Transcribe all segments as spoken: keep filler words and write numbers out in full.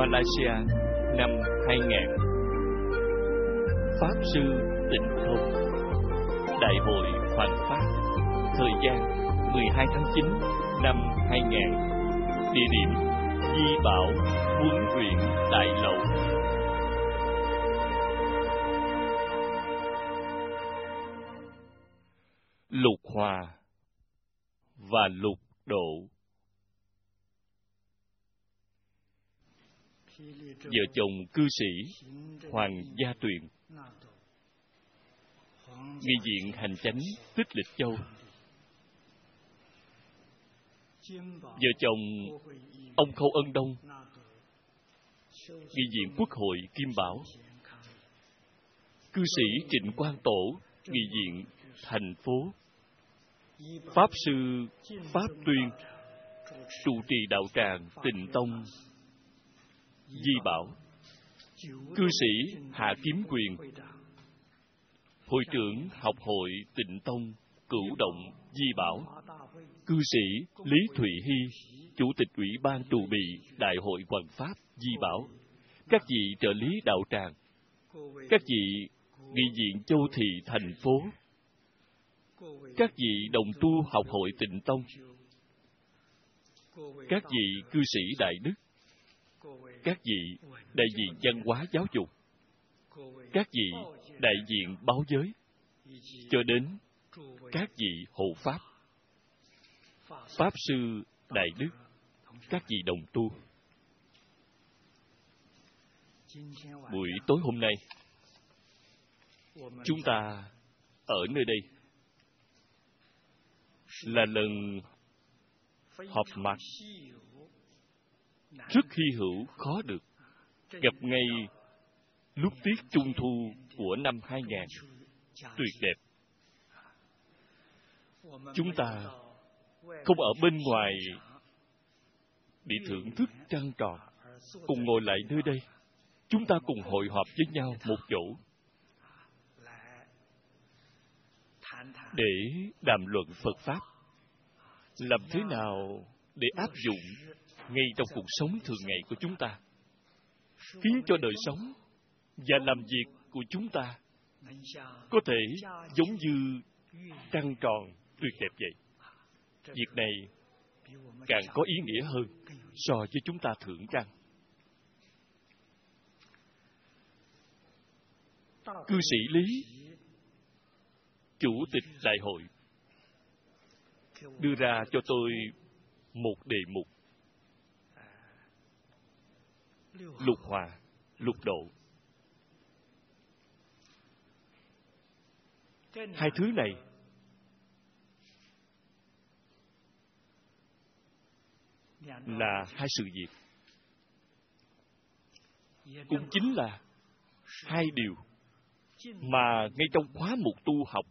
Malaysia năm hai nghìn. Pháp Sư Tịnh Thông. Đại hội Hoằng Pháp. Thời gian mười hai tháng chín năm hai nghìn. Địa điểm Di Bảo Huấn Luyện Đại Lậu. Lục Hòa và Lục Độ. Vợ chồng cư sĩ Hoàng Gia Tuyền, nghi viện hành chánh Tích Lịch Châu. Vợ chồng ông Khâu Ân Đông, nghi viện Quốc hội Kim Bảo. Cư sĩ Trịnh Quang Tổ, nghi viện thành phố. Pháp Sư Pháp Tuyên, trụ trì đạo tràng Tịnh Tông Di Bảo. Cư sĩ Hạ Kiếm Quyền, hội trưởng học hội Tịnh Tông Cửu Động Di Bảo. Cư sĩ Lý Thụy Hy, chủ tịch ủy ban trụ bị Đại hội Hoằng Pháp Di Bảo. Các vị trợ lý đạo tràng, các vị nghị viện Châu Thị thành phố, các vị đồng tu học hội Tịnh Tông, các vị cư sĩ đại đức, các vị đại diện văn hóa giáo dục, các vị đại diện báo giới, cho đến các vị hộ pháp, pháp sư đại đức, các vị đồng tu. Buổi tối hôm nay, chúng ta ở nơi đây là lần họp mặt rất hy hữu khó được, gặp ngay lúc tiết trung thu của năm hai nghìn, tuyệt đẹp. Chúng ta không ở bên ngoài để thưởng thức trăng tròn, cùng ngồi lại nơi đây, chúng ta cùng hội họp với nhau một chỗ để đàm luận Phật Pháp. Làm thế nào để áp dụng ngay trong cuộc sống thường ngày của chúng ta, khiến cho đời sống và làm việc của chúng ta có thể giống như trăng tròn tuyệt đẹp vậy. Việc này càng có ý nghĩa hơn so với chúng ta thưởng trăng. Cư sĩ Lý, chủ tịch đại hội, đưa ra cho tôi một đề mục: lục hòa, lục độ. Hai thứ này là hai sự việc, cũng chính là hai điều mà ngay trong khóa mục tu học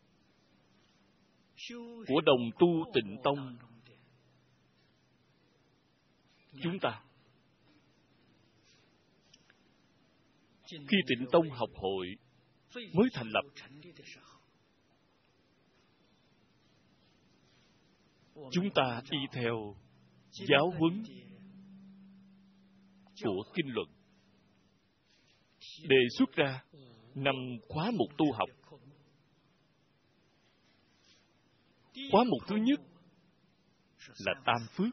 của đồng tu Tịnh Tông, chúng ta khi Tịnh Tông học hội mới thành lập, chúng ta đi theo giáo huấn của kinh luận, đề xuất ra năm khóa mục tu học. Khóa mục thứ nhất là tam phước.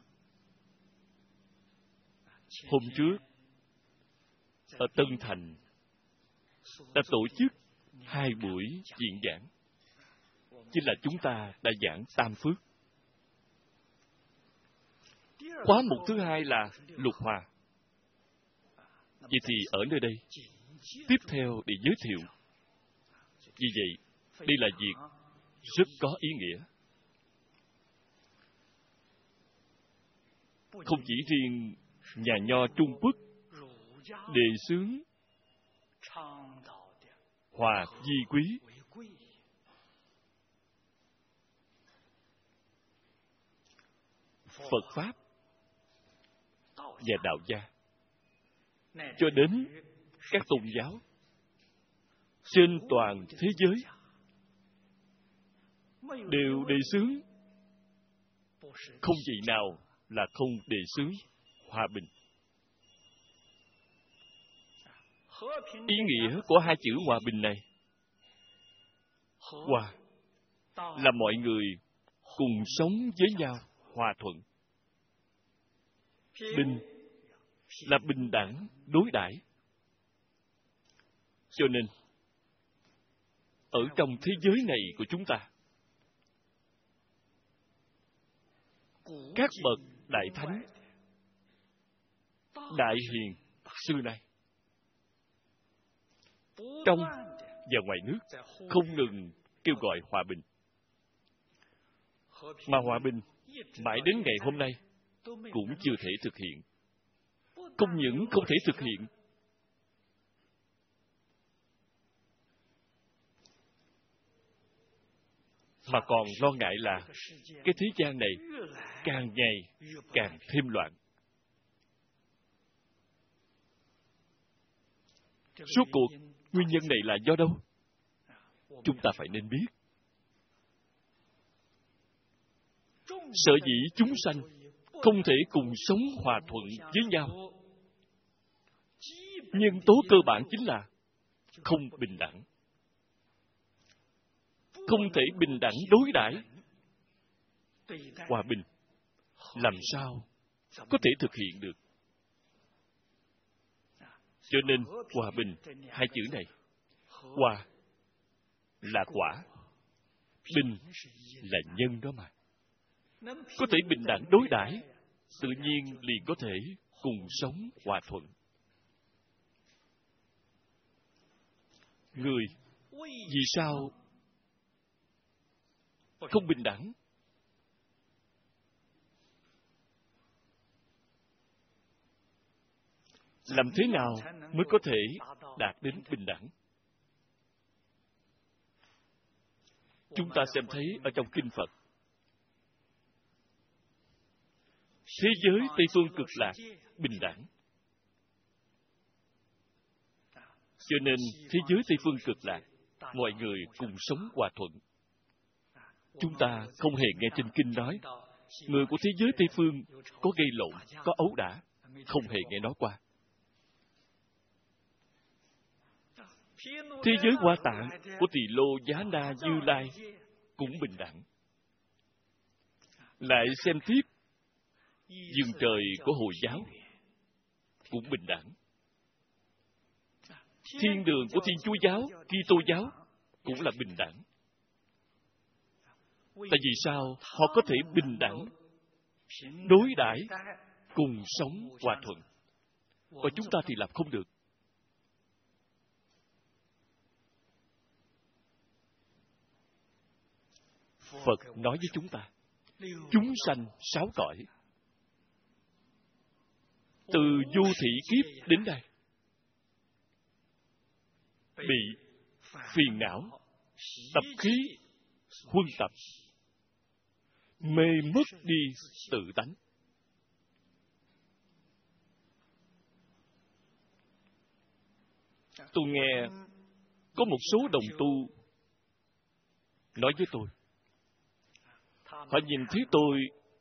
Hôm trước ở Tân Thành đã tổ chức hai buổi diễn giảng, chính là chúng ta đã giảng tam phước. Khóa mục thứ hai là lục hòa. Vậy thì ở nơi đây tiếp theo để giới thiệu. Vì vậy, đây là việc rất có ý nghĩa. Không chỉ riêng nhà nho Trung Quốc đề xướng hòa vi quý, Phật Pháp và Đạo gia, cho đến các tôn giáo trên toàn thế giới đều đề xướng, không vị nào là không đề xướng hòa bình. Ý nghĩa của hai chữ hòa bình này, hòa là mọi người cùng sống với nhau hòa thuận. Bình là bình đẳng đối đãi. Cho nên ở trong thế giới này của chúng ta, các bậc đại thánh, đại hiền xưa nay trong và ngoài nước không ngừng kêu gọi hòa bình. Mà hòa bình mãi đến ngày hôm nay cũng chưa thể thực hiện. Không những không thể thực hiện, mà còn lo ngại là cái thế gian này càng ngày càng thêm loạn. Suốt cuộc, nguyên nhân này là do đâu? Chúng ta phải nên biết. Sở dĩ chúng sanh không thể cùng sống hòa thuận với nhau, nhân tố cơ bản chính là không bình đẳng. Không thể bình đẳng đối đãi. Hòa bình làm sao có thể thực hiện được? Cho nên hòa bình, hai chữ này, hòa là quả, bình là nhân đó mà. Có thể bình đẳng đối đãi, tự nhiên liền có thể cùng sống hòa thuận. Người vì sao không bình đẳng? Làm thế nào mới có thể đạt đến bình đẳng? Chúng ta xem thấy ở trong kinh Phật, thế giới Tây Phương Cực Lạc bình đẳng. Cho nên thế giới Tây Phương Cực Lạc, mọi người cùng sống hòa thuận. Chúng ta không hề nghe trên kinh nói người của thế giới Tây Phương có gây lộn, có ấu đả, không hề nghe nói qua. Thế giới Hoa Tạng của Tỳ Lô Giá Na Như Lai cũng bình đẳng. Lại xem tiếp vườn trời của Hồi giáo cũng bình đẳng. Thiên đường của Thiên Chúa giáo, Kitô giáo cũng là bình đẳng. Tại vì sao họ có thể bình đẳng đối đãi cùng sống hòa thuận, và chúng ta thì làm không được? Phật nói với chúng ta, chúng sanh sáu cõi, từ vô thị kiếp đến đây, bị phiền não, tập khí, huân tập, mê mất đi tự tánh. Tôi nghe có một số đồng tu nói với tôi, họ nhìn thấy tôi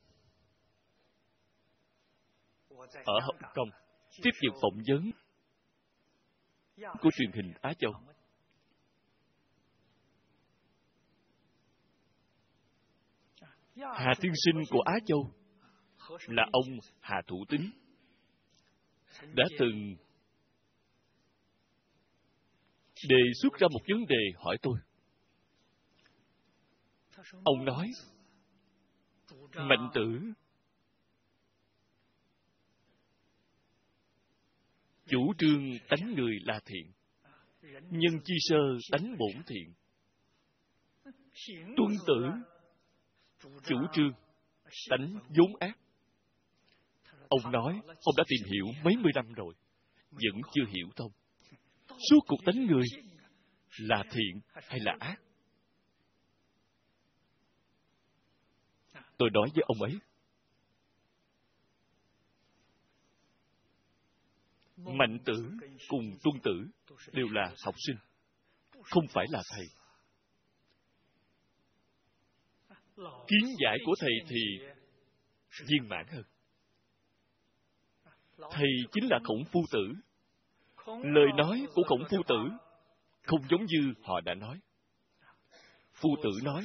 ở Hồng Kông tiếp nhận phỏng vấn của truyền hình Á Châu. Hà tiên sinh của Á Châu là ông Hà Thủ Tín đã từng đề xuất ra một vấn đề hỏi tôi. Ông nói, Mạnh Tử chủ trương tánh người là thiện, nhân chi sơ tánh bổn thiện. Tuân Tử chủ trương tánh vốn ác. Ông nói ông đã tìm hiểu mấy mươi năm rồi, vẫn chưa hiểu thông. Suốt cuộc tánh người là thiện hay là ác? Tôi nói với ông ấy, Mạnh Tử cùng Tuân Tử đều là học sinh, không phải là thầy. Kiến giải của thầy thì viên mãn hơn. Thầy chính là Khổng Phu Tử, Lời nói của Khổng Phu Tử không giống như họ đã nói. Phu Tử nói,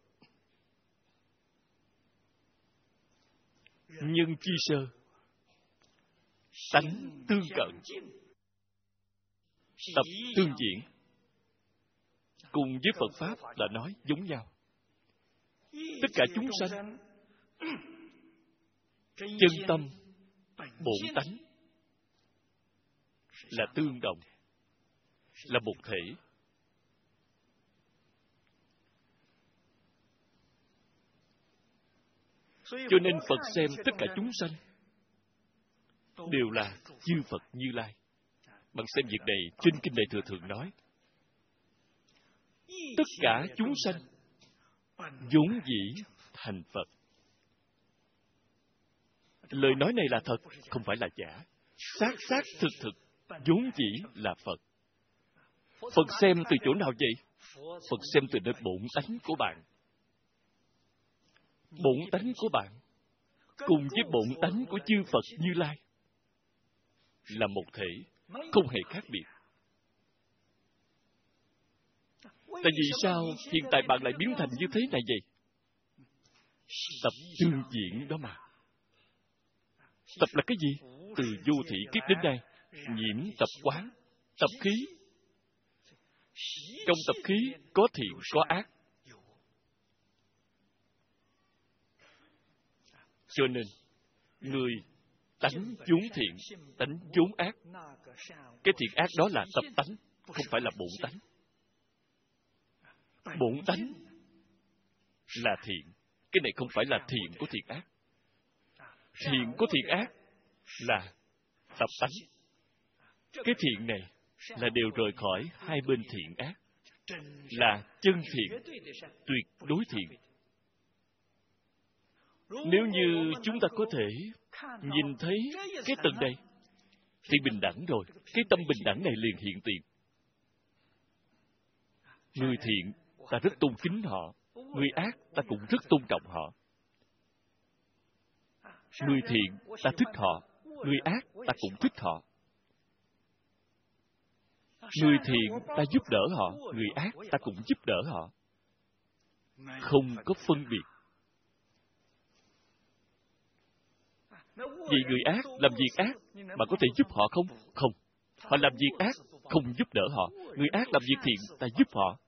nhân chi sơ, tánh tương cận, tập tương diễn. Cùng với Phật Pháp là nói giống nhau. Tất cả chúng sanh chân tâm bổn tánh là tương đồng, là một thể. Cho nên Phật xem tất cả chúng sanh đều là chư Phật Như Lai. Bạn xem việc này trên Kinh Đại Thừa thường nói, tất cả chúng sanh vốn dĩ thành Phật. Lời nói này là thật, không phải là giả. Xác xác thực thực vốn dĩ là Phật. Phật xem từ chỗ nào vậy? Phật xem từ nơi bổn tánh của bạn. Bổn tánh của bạn cùng với bổn tánh của chư Phật Như Lai là một thể, không hề khác biệt. Tại vì sao hiện tại bạn lại biến thành như thế này vậy? Tập tương diễn đó mà. Tập là cái gì? Từ vô thị kiếp đến nay, nhiễm tập quán, tập khí. Trong tập khí có thiện, có ác. Cho nên, người tánh vốn thiện, tánh vốn ác. Cái thiện ác đó là tập tánh, không phải là bổn tánh. Bổn tánh là thiện. Cái này không phải là thiện của thiện ác. Thiện của thiện ác là tập tánh. Cái thiện này là đều rời khỏi hai bên thiện ác, là chân thiện, tuyệt đối thiện. Nếu như chúng ta có thể nhìn thấy cái tầng này, thì bình đẳng rồi. Cái tâm bình đẳng này liền hiện tiền. Người thiện, ta rất tôn kính họ. Người ác, ta cũng rất tôn trọng họ. Người thiện, ta thích họ. Người ác, ta cũng thích họ. Người thiện, ta giúp đỡ họ. Người ác, ta cũng giúp đỡ họ. Không có phân biệt. Vì người ác làm việc ác, bạn có thể giúp họ không? Không. Họ làm việc ác, không giúp đỡ họ. Người ác làm việc thiện, ta giúp họ.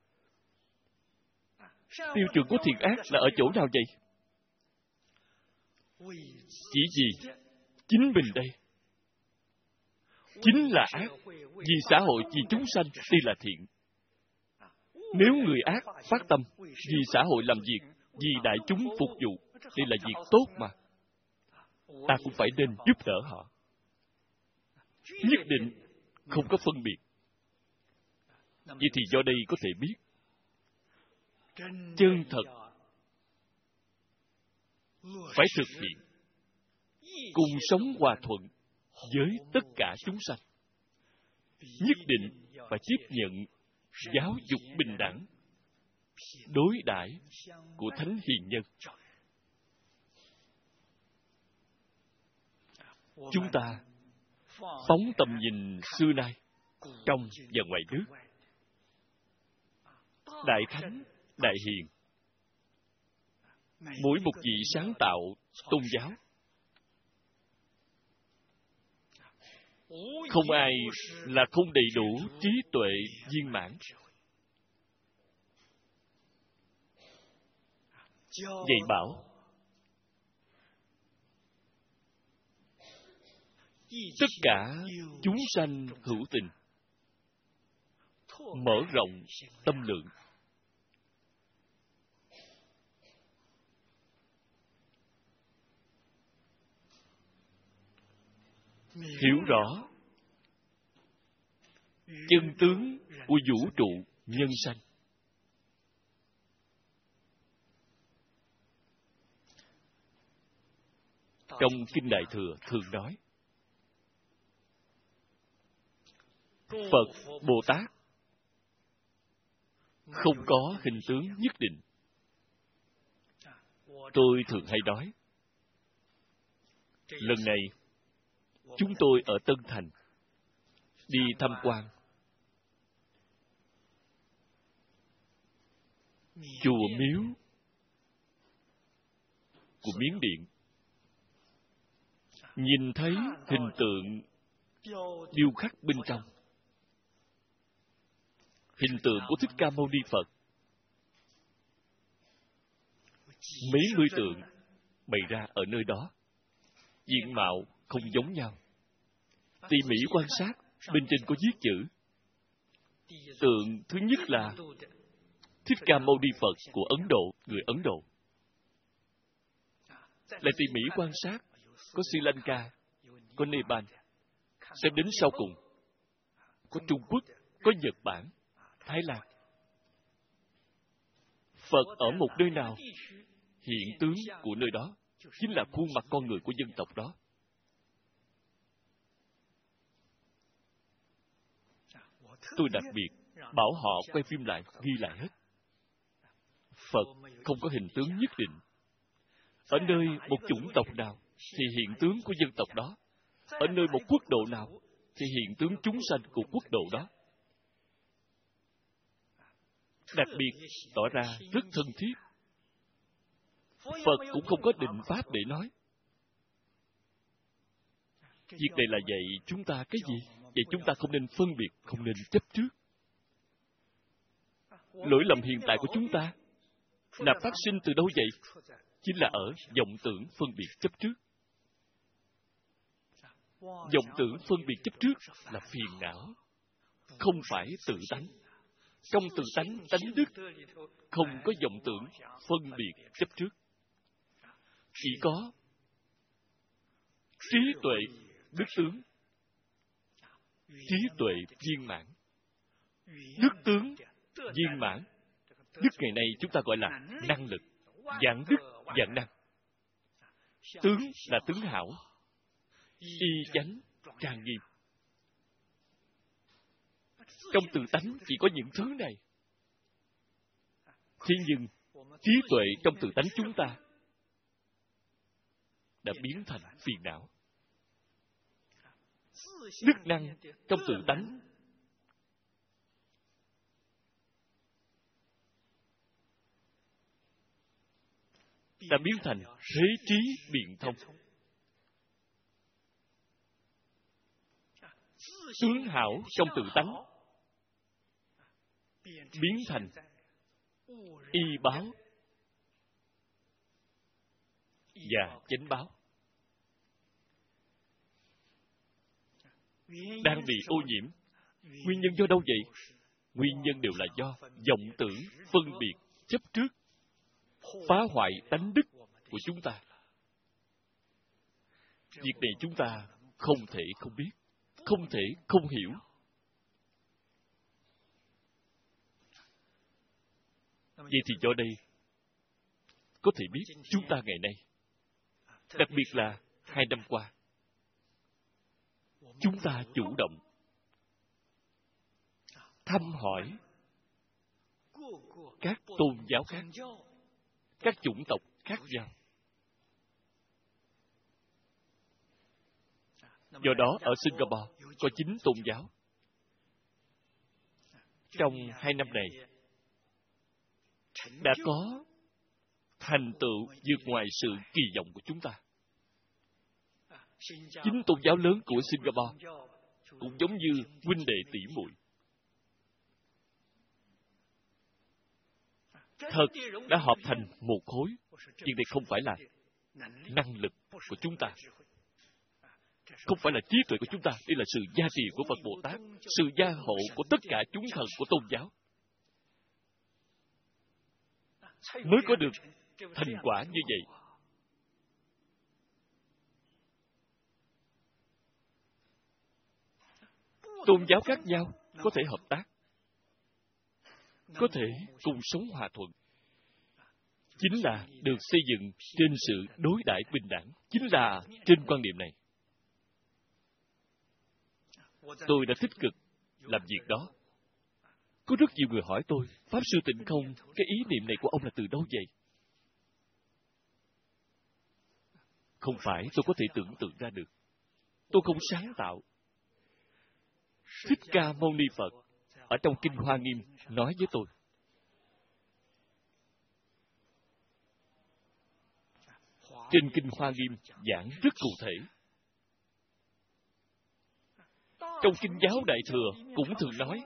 Tiêu chuẩn của thiện ác là ở chỗ nào vậy? Chỉ vì chính mình đây. Chính là ác. Vì xã hội, vì chúng sanh, đây là thiện. Nếu người ác phát tâm, vì xã hội làm việc, vì đại chúng phục vụ, đây là việc tốt mà. Ta cũng phải nên giúp đỡ họ. Nhất định không có phân biệt. Vậy thì do đây có thể biết, chân thật phải thực hiện cùng sống hòa thuận với tất cả chúng sanh. Nhất định phải tiếp nhận giáo dục bình đẳng, đối đãi của thánh hiền nhân. Chúng ta phóng tầm nhìn xưa nay, trong và ngoài nước, đại thánh, đại hiền, mỗi một vị sáng tạo tôn giáo, không ai là không đầy đủ trí tuệ viên mãn. Dạy bảo tất cả chúng sanh hữu tình, mở rộng tâm lượng, hiểu rõ chân tướng của vũ trụ nhân sanh. Trong Kinh Đại Thừa thường nói, Phật, Bồ Tát không có hình tướng nhất định. Tôi thường hay nói, lần này chúng tôi ở Tân Thành đi tham quan chùa miếu của Miến Điện, nhìn thấy hình tượng điêu khắc bên trong, hình tượng của Thích Ca Mâu Ni Phật, mấy mươi tượng bày ra ở nơi đó, diện mạo không giống nhau. Tỉ mỉ quan sát, bên trên có viết chữ. Tượng thứ nhất là Thích Ca Mâu Ni Phật của Ấn Độ, người Ấn Độ. Lại tỉ mỉ quan sát, có Sri Lanka, có Nepal. Xem đến sau cùng, có Trung Quốc, có Nhật Bản, Thái Lan. Phật ở một nơi nào, hiện tướng của nơi đó chính là khuôn mặt con người của dân tộc đó. Tôi đặc biệt bảo họ quay phim lại, ghi lại hết. Phật không có hình tướng nhất định. Ở nơi một chủng tộc nào thì hiện tướng của dân tộc đó. Ở nơi một quốc độ nào thì hiện tướng chúng sanh của quốc độ đó. Đặc biệt tỏ ra rất thân thiết. Phật cũng không có định pháp để nói. Việc này là dạy chúng ta cái gì? Vậy chúng ta không nên phân biệt, không nên chấp trước. Lỗi lầm hiện tại của chúng ta là phát sinh từ đâu vậy? Chính là ở vọng tưởng phân biệt chấp trước. Vọng tưởng phân biệt chấp trước là phiền não, không phải tự tánh. Trong tự tánh, tánh đức, không có vọng tưởng phân biệt chấp trước. Chỉ có trí tuệ đức tướng, trí tuệ viên mãn. Đức tướng viên mãn. Đức ngày nay chúng ta gọi là năng lực, dạng đức, dạng năng. Tướng là tướng hảo, y chánh, trang nghiêm. Trong tự tánh chỉ có những thứ này. Thế nhưng, trí tuệ trong tự tánh chúng ta đã biến thành phiền não. Đức năng trong tự tánh đã biến thành thế trí biện thông. Tướng hảo trong tự tánh biến thành y báo và chánh báo. Đang bị ô nhiễm. Nguyên nhân do đâu vậy? Nguyên nhân đều là do vọng tưởng, phân biệt, chấp trước, phá hoại tánh đức của chúng ta. Việc này chúng ta không thể không biết, không thể không hiểu. Vậy thì do đây có thể biết chúng ta ngày nay, đặc biệt là hai năm qua, chúng ta chủ động thăm hỏi các tôn giáo khác, các chủng tộc khác nhau. Do đó, ở Singapore có chín tôn giáo. Trong hai năm này, đã có thành tựu vượt ngoài sự kỳ vọng của chúng ta. Chín tôn giáo lớn của Singapore cũng giống như huynh đệ tỷ muội. Thật đã hợp thành một khối. Việc này không phải là năng lực của chúng ta, không phải là trí tuệ của chúng ta. Đây là sự gia trì của Phật Bồ Tát, sự gia hộ của tất cả chúng thần của tôn giáo, mới có được thành quả như vậy. Tôn giáo khác nhau có thể hợp tác, có thể cùng sống hòa thuận, chính là được xây dựng trên sự đối đãi bình đẳng, chính là trên quan niệm này. Tôi đã tích cực làm việc đó. Có rất nhiều người hỏi tôi, Pháp Sư Tịnh Không, cái ý niệm này của ông là từ đâu vậy? Không phải tôi có thể tưởng tượng ra được. Tôi không sáng tạo. Thích Ca Mâu Ni Phật ở trong Kinh Hoa Nghiêm nói với tôi. Trên Kinh Hoa Nghiêm giảng rất cụ thể. Trong Kinh Giáo Đại Thừa cũng thường nói.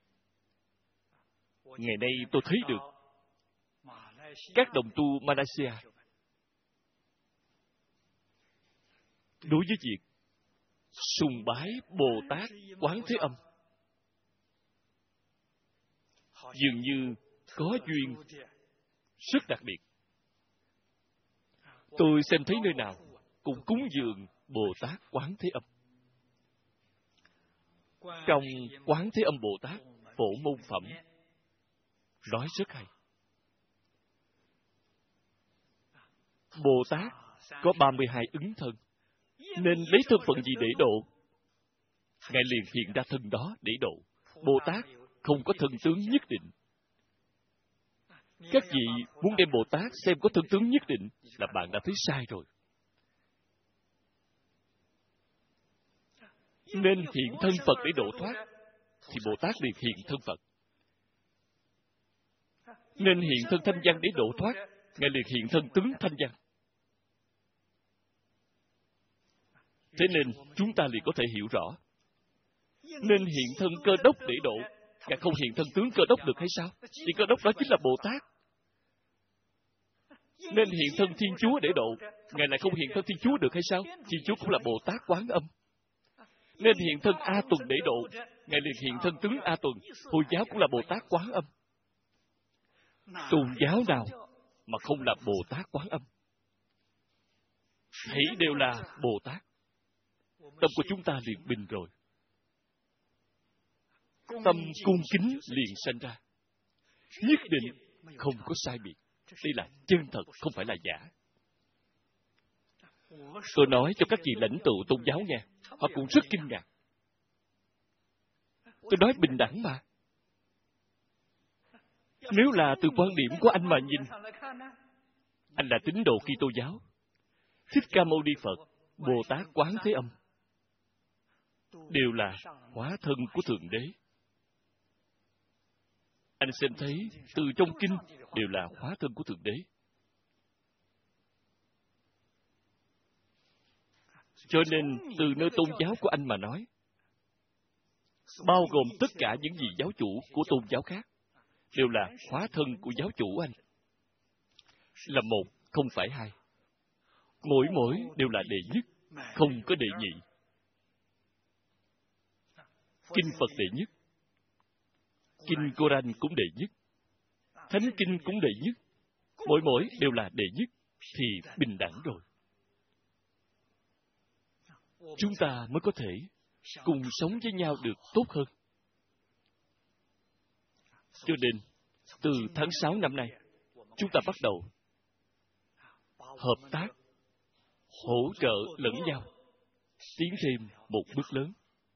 Ngày nay tôi thấy được các đồng tu Malaysia đối với việc sùng bái Bồ Tát Quán Thế Âm dường như có duyên rất đặc biệt. Tôi xem thấy nơi nào cũng cúng dường Bồ Tát Quán Thế Âm. Trong Quán Thế Âm Bồ Tát Phổ Môn Phẩm nói rất hay. Bồ Tát có ba mươi hai ứng thân, nên lấy thân phận gì để độ? Ngài liền hiện ra thân đó để độ. Bồ Tát không có thân tướng nhất định. Các vị muốn đem Bồ Tát xem có thân tướng nhất định là bạn đã thấy sai rồi. Nên hiện thân Phật để độ thoát, thì Bồ Tát liền hiện thân Phật. Nên hiện thân thanh văn để độ thoát, Ngài liền hiện thân tướng thanh văn. Thế nên chúng ta liền có thể hiểu rõ. Nên hiện thân Cơ Đốc để độ, Ngài không hiện thân tướng Cơ Đốc được hay sao? Thì Cơ Đốc đó chính là Bồ Tát. Nên hiện thân Thiên Chúa để độ, Ngài lại không hiện thân Thiên Chúa được hay sao? Thiên Chúa cũng là Bồ Tát Quán Âm. Nên hiện thân A Tuần để độ, Ngài liền hiện thân tướng A Tuần. Hồi giáo cũng là Bồ Tát Quán Âm. Tôn giáo nào mà không là Bồ Tát Quán Âm? Thấy đều là Bồ Tát. Tâm của chúng ta liền bình rồi. Tâm cung kính liền sanh ra. Nhất định không có sai biệt. Đây là chân thật, không phải là giả. Tôi nói cho các vị lãnh tụ tôn giáo nghe, họ cũng rất kinh ngạc. Tôi nói bình đẳng mà. Nếu là từ quan điểm của anh mà nhìn, anh là tín đồ Kitô giáo, Thích Ca Mâu Ni Phật, Bồ Tát Quán Thế Âm đều là hóa thân của Thượng Đế. Anh xem thấy từ trong kinh đều là hóa thân của Thượng Đế. Cho nên từ nơi tôn giáo của anh mà nói, bao gồm tất cả những gì giáo chủ của tôn giáo khác đều là hóa thân của giáo chủ anh. Là một, không phải hai. Mỗi mỗi đều là đệ nhất, không có đệ nhị. Kinh Phật đệ nhất, Kinh Koran cũng đệ nhất, Thánh Kinh cũng đệ nhất. Mỗi mỗi đều là đệ nhất, thì bình đẳng rồi. Chúng ta mới có thể cùng sống với nhau được tốt hơn. Cho nên, từ tháng sáu năm nay, chúng ta bắt đầu hợp tác, hỗ trợ lẫn nhau, tiến thêm một bước lớn.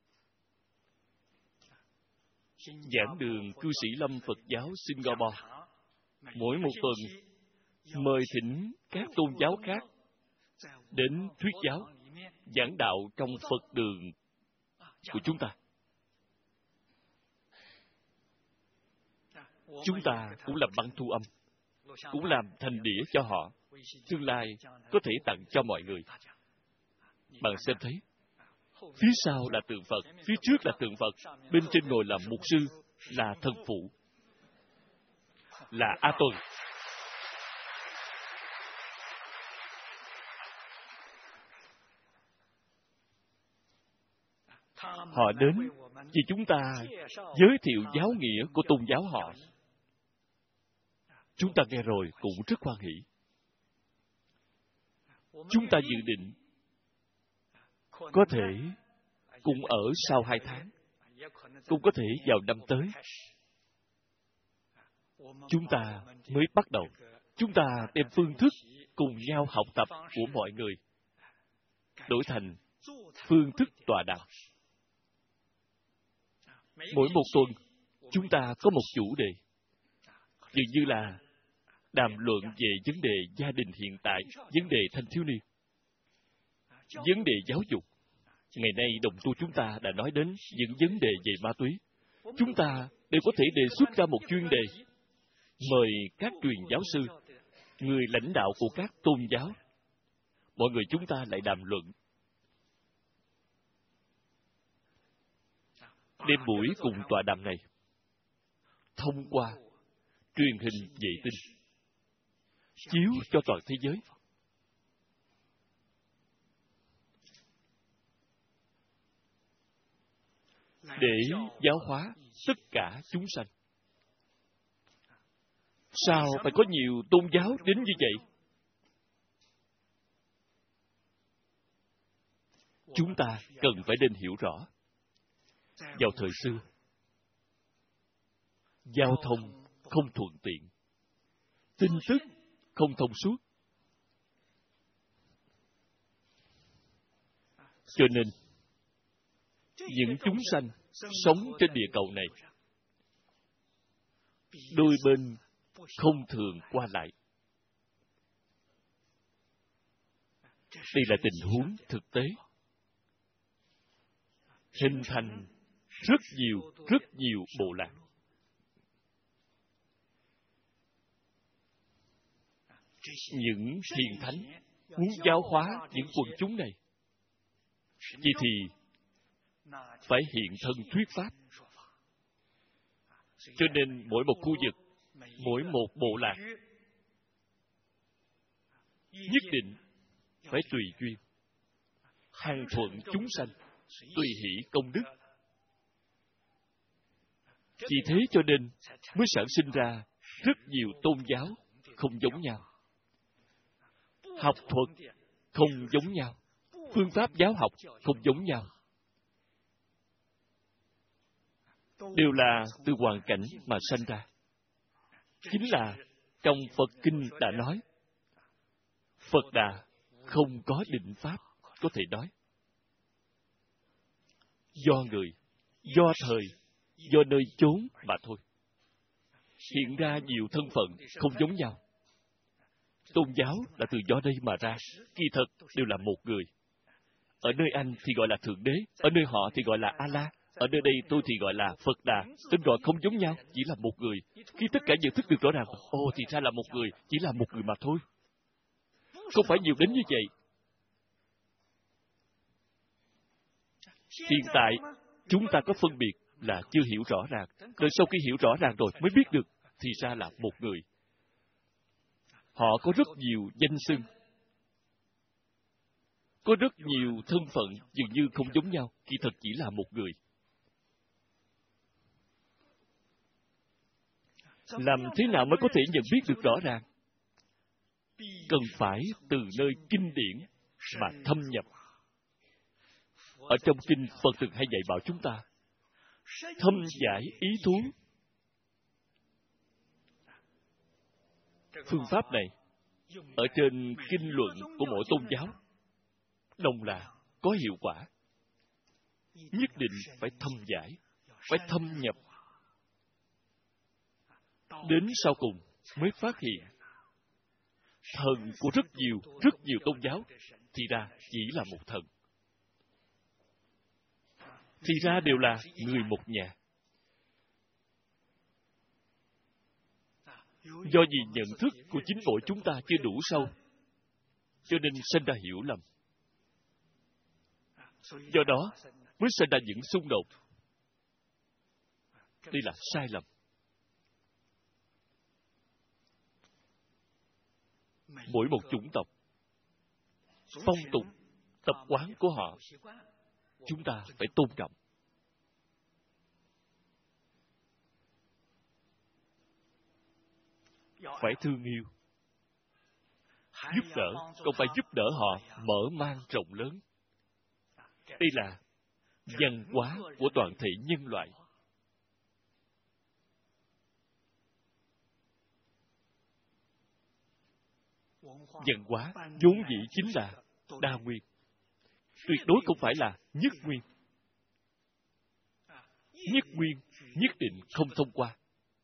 Giảng đường cư sĩ Lâm Phật giáo Singapore mỗi một tuần mời thỉnh các tôn giáo khác đến thuyết giáo, giảng đạo trong Phật đường của chúng ta. Chúng ta cũng làm băng thu âm, cũng làm thành đĩa cho họ, tương lai có thể tặng cho mọi người. Bạn xem thấy, phía sau là tượng Phật, phía trước là tượng Phật, bên trên ngồi là mục sư, là thần phụ, là A Tuần. Họ đến vì chúng ta giới thiệu giáo nghĩa của tôn giáo họ. Chúng ta nghe rồi cũng rất hoan hỷ. Chúng ta dự định có thể cùng ở sau hai tháng, cũng có thể vào năm tới. Chúng ta mới bắt đầu. Chúng ta đem phương thức cùng nhau học tập của mọi người đổi thành phương thức tọa đàm. Mỗi một tuần, chúng ta có một chủ đề, dường như là đàm luận về vấn đề gia đình hiện tại, vấn đề thanh thiếu niên, vấn đề giáo dục, Ngày nay đồng tu chúng ta đã nói đến những vấn đề về ma túy. Chúng ta đều có thể đề xuất ra một chuyên đề, mời các truyền giáo sư, người lãnh đạo của các tôn giáo, mọi người chúng ta lại đàm luận. Đêm buổi cùng tọa đàm này, thông qua truyền hình vệ tinh, chiếu cho toàn thế giới. Để giáo hóa tất cả chúng sanh. Sao phải có nhiều tôn giáo đến như vậy? Chúng ta cần phải nên hiểu rõ. Vào thời xưa, giao thông không thuận tiện, tin tức không thông suốt. Cho nên, những chúng sanh sống trên địa cầu này, đôi bên không thường qua lại. Đây là tình huống thực tế. Hình thành rất nhiều, rất nhiều bộ lạc. Những hiền thánh muốn giáo hóa những quần chúng này, vậy thì phải hiện thân thuyết pháp. Cho nên mỗi một khu vực, mỗi một bộ lạc nhất định phải tùy duyên, hằng thuận chúng sanh, tùy hỷ công đức. Chỉ thế cho nên mới sản sinh ra rất nhiều tôn giáo không giống nhau, học thuật không giống nhau, phương pháp giáo học không giống nhau. Đều là từ hoàn cảnh mà sanh ra. Chính là trong Phật Kinh đã nói, Phật Đà không có định pháp có thể nói. Do người, do thời, do nơi chốn mà thôi. Hiện ra nhiều thân phận không giống nhau. Tôn giáo là từ do đây mà ra, kỳ thật đều là một người. Ở nơi anh thì gọi là Thượng Đế, ở nơi họ thì gọi là A-la, ở nơi đây tôi thì gọi là Phật Đà. Tên gọi không giống nhau, chỉ là một người. Khi tất cả nhận thức được rõ ràng, ồ thì ra là một người, chỉ là một người mà thôi. Không phải nhiều đến như vậy. Hiện tại, chúng ta có phân biệt là chưa hiểu rõ ràng. Đợi sau khi hiểu rõ ràng rồi mới biết được, thì ra là một người. Họ có rất nhiều danh xưng, có rất nhiều thân phận dường như không giống nhau, kỳ thật chỉ là một người. Làm thế nào mới có thể nhận biết được rõ ràng? Cần phải từ nơi kinh điển mà thâm nhập. Ở trong kinh, Phật từng hay dạy bảo chúng ta thâm giải ý thú. Phương pháp này ở trên kinh luận của mỗi tôn giáo đồng là có hiệu quả. Nhất định phải thâm giải, phải thâm nhập. Đến sau cùng mới phát hiện thần của rất nhiều, rất nhiều tôn giáo thì ra chỉ là một thần. Thì ra đều là người một nhà. Do vì nhận thức của chính mỗi chúng ta chưa đủ sâu, cho nên sinh ra hiểu lầm. Do đó mới sinh ra những xung đột. Đây là sai lầm. Mỗi một chủng tộc, phong tục, tập quán của họ, chúng ta phải tôn trọng. Phải thương yêu. Giúp đỡ, không phải giúp đỡ họ mở mang rộng lớn. Đây là văn hóa của toàn thể nhân loại. Văn hóa vốn dĩ chính là đa nguyên, tuyệt đối không phải là nhất nguyên. Nhất nguyên nhất định không thông qua.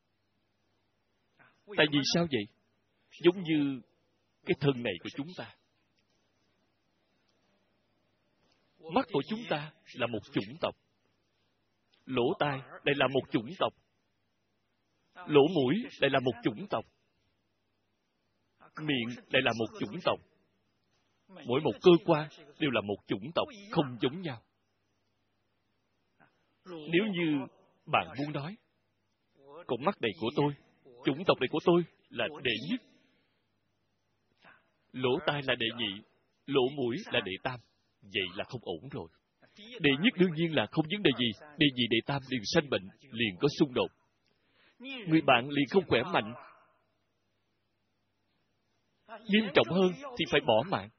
Tại vì sao vậy? Giống như cái thân này của chúng ta. Mắt của chúng ta là một chủng tộc. Lỗ tai lại là một chủng tộc. Lỗ mũi lại là một chủng tộc. Miệng lại là một chủng tộc. Mỗi một cơ quan đều là một chủng tộc không giống nhau. Nếu như bạn muốn nói, con mắt này của tôi, chủng tộc này của tôi là đệ nhất, lỗ tai là đệ nhị, lỗ mũi là đệ tam, vậy là không ổn rồi. Đệ nhất đương nhiên là không vấn đề gì, đệ nhị đệ tam liền sanh bệnh, liền có xung đột. Người bạn liền không khỏe mạnh. Nghiêm trọng hơn thì phải bỏ mạng.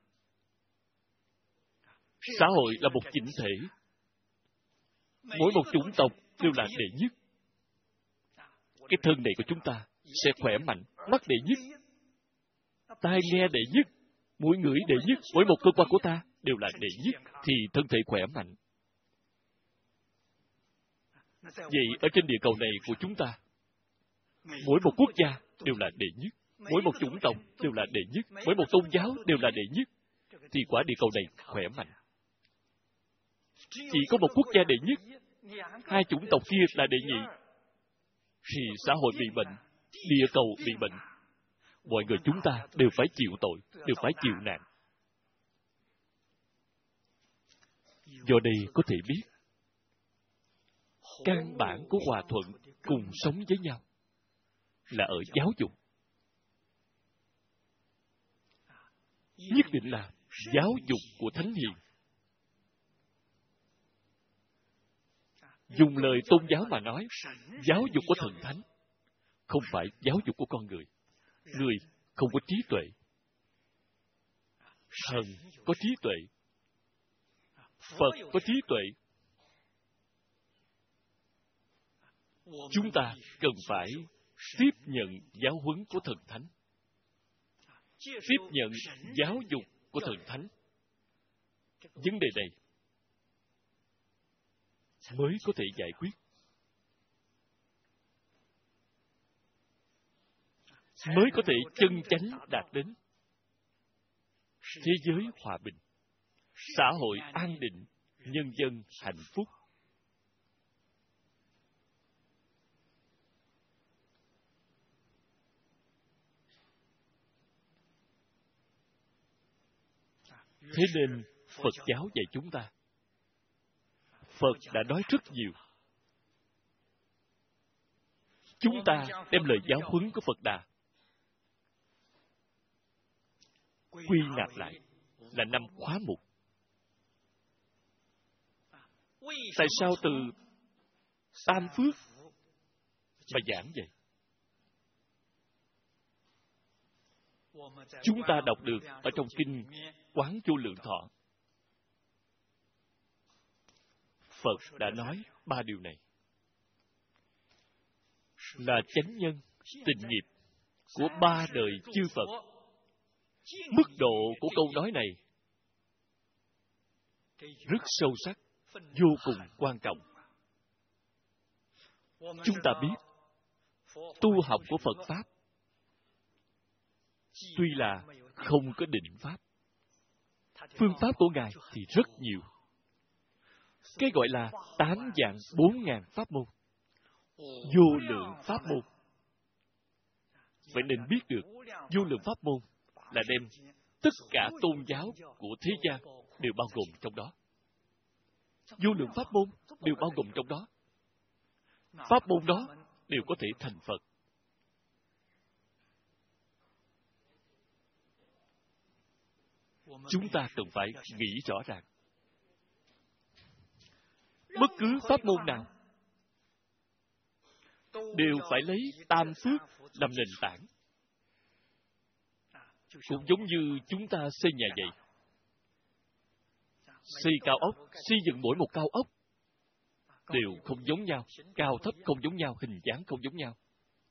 Xã hội là một chỉnh thể. Mỗi một chủng tộc đều là đệ nhất. Cái thân này của chúng ta sẽ khỏe mạnh. Mắt đệ nhất, tai nghe đệ nhất, mũi ngửi đệ nhất. Mỗi một cơ quan của ta đều là đệ nhất, thì thân thể khỏe mạnh. Vậy ở trên địa cầu này của chúng ta, mỗi một quốc gia đều là đệ nhất, mỗi một chủng tộc đều là đệ nhất, mỗi một tôn giáo đều là đệ nhất, thì quả địa cầu này khỏe mạnh. Chỉ có một quốc gia đệ nhất, hai chủng tộc kia là đệ nhị, thì xã hội bị bệnh, địa cầu bị bệnh, mọi người chúng ta đều phải chịu tội, đều phải chịu nạn. Do đây có thể biết, căn bản của hòa thuận cùng sống với nhau là ở giáo dục. Nhất định là giáo dục của Thánh Hiền. Dùng lời tôn giáo mà nói, giáo dục của thần thánh, không phải giáo dục của con người. Người không có trí tuệ, thần có trí tuệ, Phật có trí tuệ. Chúng ta cần phải tiếp nhận giáo huấn của thần thánh, tiếp nhận giáo dục của thần thánh. Vấn đề này mới có thể giải quyết, mới có thể chân chánh đạt đến thế giới hòa bình, xã hội an định, nhân dân hạnh phúc. Thế nên Phật giáo dạy chúng ta, Phật đã nói rất nhiều. Chúng ta đem lời giáo huấn của Phật Đà quy nạp lại là năm khóa mục. Tại sao từ Tam Phước mà giảng vậy? Chúng ta đọc được ở trong kinh Quán Vô Lượng Thọ, Phật đã nói ba điều này là chánh nhân, tịnh nghiệp của ba đời chư Phật. Mức độ của câu nói này rất sâu sắc, vô cùng quan trọng. Chúng ta biết, tu học của Phật Pháp tuy là không có định Pháp, phương pháp của Ngài thì rất nhiều. Cái gọi là tám vạn bốn ngàn pháp môn, vô lượng pháp môn. Vậy nên biết được, vô lượng pháp môn là đem tất cả tôn giáo của thế gian đều bao gồm trong đó. Vô lượng pháp môn đều bao gồm trong đó. Pháp môn đó đều có thể thành Phật. Chúng ta cần phải nghĩ rõ ràng. Bất cứ pháp môn nào đều phải lấy Tam Phước làm nền tảng. Cũng giống như chúng ta xây nhà vậy. Xây cao ốc, xây dựng mỗi một cao ốc đều không giống nhau, cao thấp không giống nhau, hình dáng không giống nhau.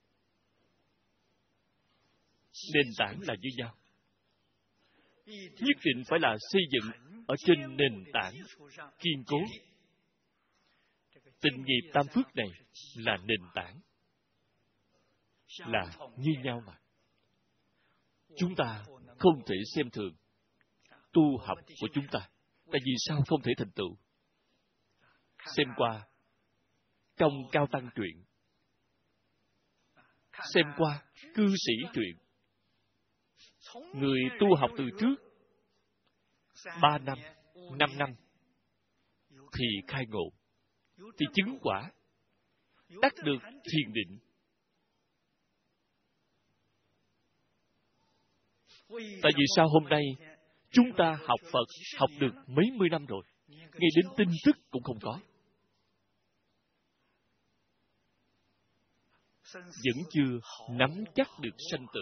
Nền tảng là như nhau. Nhất định phải là xây dựng ở trên nền tảng kiên cố. Tịnh nghiệp Tam Phước này là nền tảng, là như nhau mà. Chúng ta không thể xem thường tu học của chúng ta. Tại vì sao không thể thành tựu? Xem qua Công Cao Tăng truyện, xem qua Cư Sĩ truyện. Người tu học từ trước ba năm, năm năm thì khai ngộ, thì chứng quả, đắc được thiền định. Tại vì sao hôm nay chúng ta học Phật học được mấy mươi năm rồi, ngay đến tin tức cũng không có, vẫn chưa nắm chắc được sanh tử.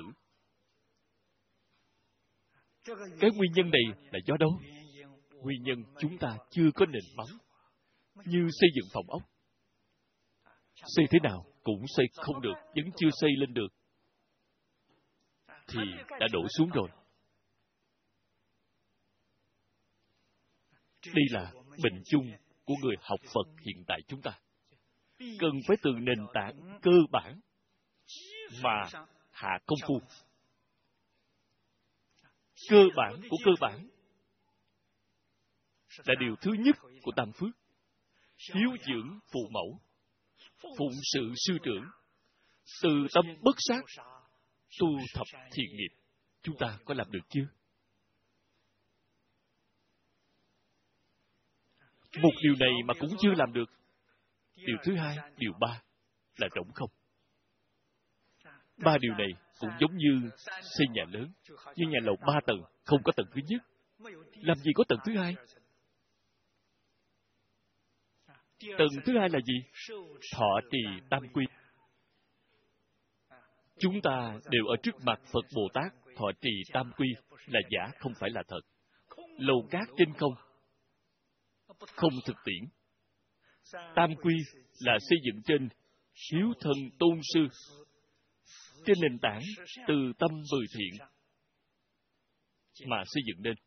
Cái nguyên nhân này là do đâu? Nguyên nhân chúng ta chưa có nền móng. Như xây dựng phòng ốc, xây thế nào cũng xây không được, vẫn chưa xây lên được, thì đã đổ xuống rồi. Đây là bệnh chung của người học Phật hiện tại chúng ta. Cần phải từ nền tảng cơ bản mà hạ công phu. Cơ bản của cơ bản là điều thứ nhất của tam phước. Hiếu dưỡng phụ mẫu, phụng sự sư trưởng, từ tâm bất sát, tu thập thiện nghiệp. Chúng ta có làm được chưa? Một điều này mà cũng chưa làm được. Điều thứ hai, điều ba là trống không. Ba điều này cũng giống như xây nhà lớn, như nhà lầu ba tầng, không có tầng thứ nhất. Làm gì có tầng thứ hai? Tầng thứ hai là gì? Thọ trì tam quy. Chúng ta đều ở trước mặt Phật Bồ Tát thọ trì tam quy là giả, không phải là thật. Lầu cát trên không, không thực tiễn. Tam quy là xây dựng trên hiếu thân tôn sư, trên nền tảng từ tâm từ thiện mà xây dựng nên.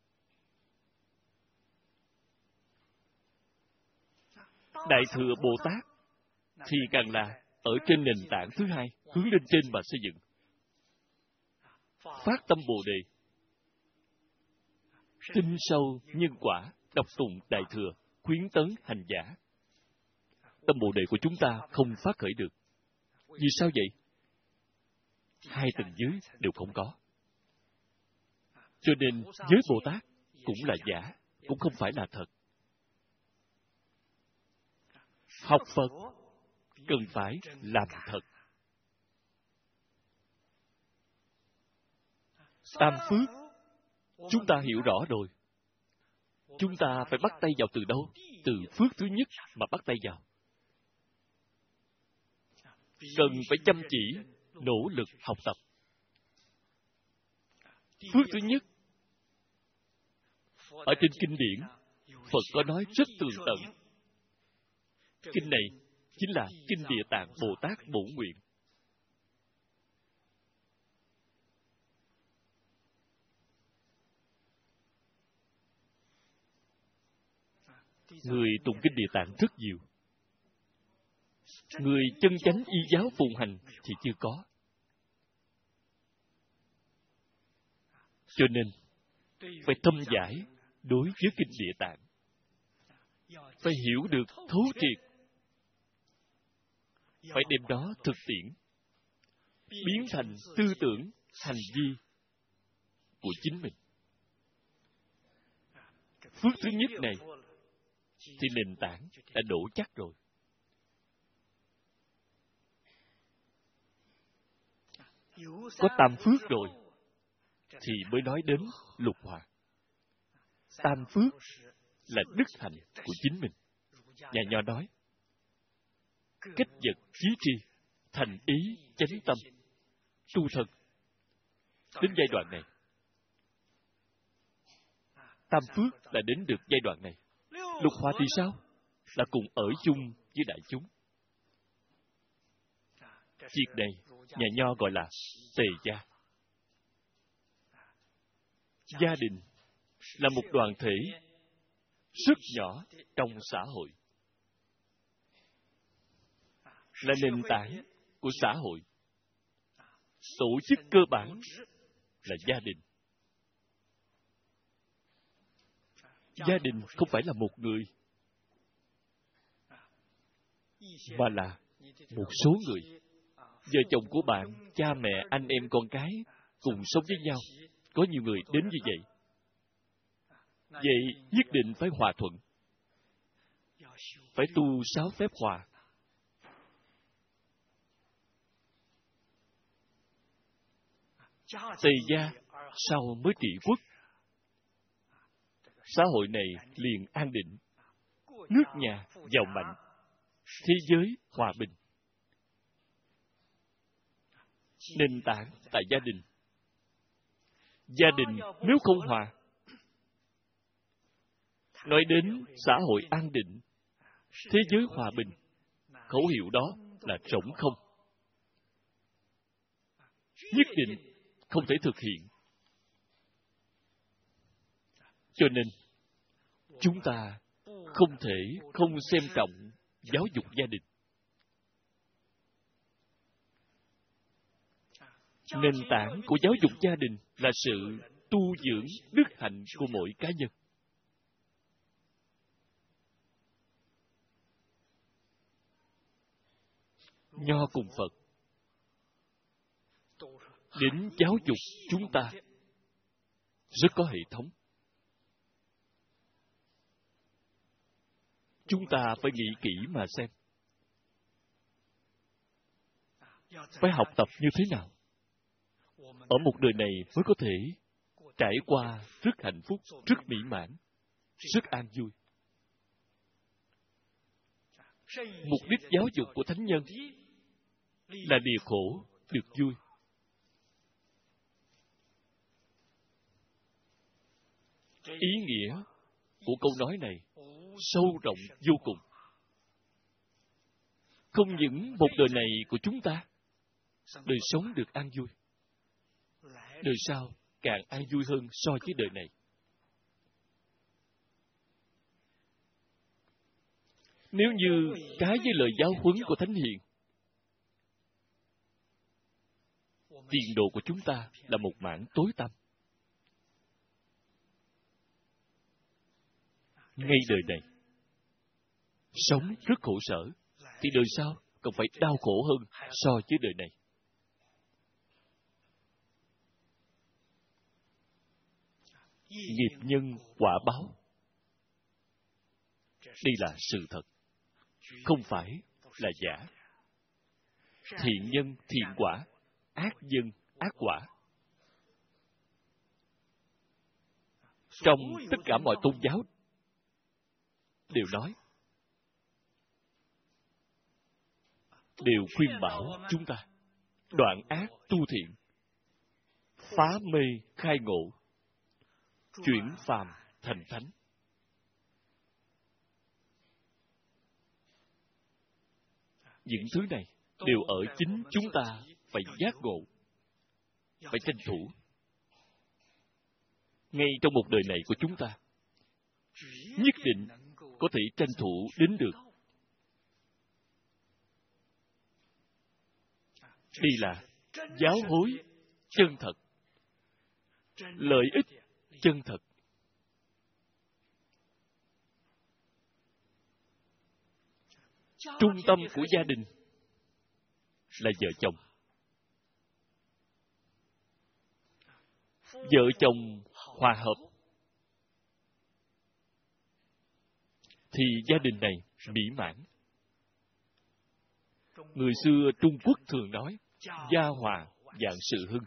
Đại thừa Bồ Tát thì càng là ở trên nền tảng thứ hai, hướng lên trên mà xây dựng. Phát tâm Bồ Đề, tin sâu nhân quả, đọc tụng Đại thừa, khuyến tấn hành giả. Tâm Bồ Đề của chúng ta không phát khởi được. Vì sao vậy? Hai tầng dưới đều không có. Cho nên giới Bồ Tát cũng là giả, cũng không phải là thật. Học Phật cần phải làm thật. Tam phước chúng ta hiểu rõ rồi. Chúng ta phải bắt tay vào từ đâu? Từ phước thứ nhất mà bắt tay vào. Cần phải chăm chỉ, nỗ lực học tập. Phước thứ nhất, ở trên kinh điển, Phật có nói rất tường tận. Kinh này chính là Kinh Địa Tạng Bồ Tát Bổn Nguyện. Người tụng Kinh Địa Tạng rất nhiều. Người chân chánh y giáo phụng hành thì chưa có. Cho nên, phải thâm giải đối với Kinh Địa Tạng. Phải hiểu được thấu triệt. Phải đem đó thực tiễn, biến thành tư tưởng, hành vi của chính mình. Phước thứ nhất này thì nền tảng đã đổ chắc rồi. Có tam phước rồi thì mới nói đến lục hòa. Tam phước là đức hạnh của chính mình. Nhà Nho nói, cách vật chí tri, thành ý chánh tâm, tu thân. Đến giai đoạn này, tam phước là đến được giai đoạn này. Lục hòa thì sao? Là cùng ở chung với đại chúng. Việc này nhà Nho gọi là tề gia. Gia đình là một đoàn thể rất nhỏ trong xã hội, là nền tảng của xã hội. Tổ chức cơ bản là gia đình. Gia đình không phải là một người, mà là một số người. Vợ chồng của bạn, cha mẹ, anh em, con cái cùng sống với nhau. Có nhiều người đến như vậy. Vậy nhất định phải hòa thuận, phải tu sáu phép hòa. Tề gia sau mới trị quốc. Xã hội này liền an định, nước nhà giàu mạnh, thế giới hòa bình. Nền tảng tại gia đình. Gia đình nếu không hòa, nói đến xã hội an định, thế giới hòa bình, khẩu hiệu đó là trống không. Nhất định không thể thực hiện. Cho nên, chúng ta không thể không xem trọng giáo dục gia đình. Nền tảng của giáo dục gia đình là sự tu dưỡng đức hạnh của mỗi cá nhân. Nho cùng Phật đến giáo dục chúng ta rất có hệ thống. Chúng ta phải nghĩ kỹ mà xem. Phải học tập như thế nào? Ở một đời này mới có thể trải qua rất hạnh phúc, rất mỹ mãn, rất an vui. Mục đích giáo dục của thánh nhân là lìa khổ, được vui. Ý nghĩa của câu nói này sâu rộng vô cùng. Không những một đời này của chúng ta, đời sống được an vui, đời sau càng an vui hơn so với đời này. Nếu như trái với lời giáo huấn của Thánh Hiền, tiền đồ của chúng ta là một mảng tối tăm. Ngay đời này, sống rất khổ sở, thì đời sau còn phải đau khổ hơn so với đời này. Nghiệp nhân quả báo. Đây là sự thật, không phải là giả. Thiện nhân thiện quả, ác nhân ác quả. Trong tất cả mọi tôn giáo đều nói, đều khuyên bảo chúng ta đoạn ác tu thiện, phá mê khai ngộ, chuyển phàm thành thánh. Những thứ này đều ở chính chúng ta phải giác ngộ, phải tranh thủ. Ngay trong một đời này của chúng ta, nhất định có thể tranh thủ đến được. Đây là giáo huấn chân thật, lợi ích chân thật. Trung tâm của gia đình là vợ chồng. Vợ chồng hòa hợp thì gia đình này mỹ mãn. Người xưa Trung Quốc thường nói, gia hòa vạn sự hưng.